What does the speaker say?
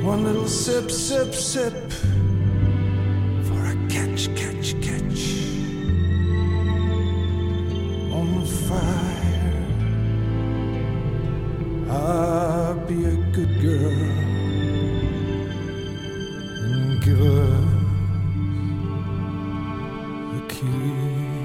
One little sip, sip, sip for a catch, catch, catch on fire. I'll be a good girl and give her a kiss.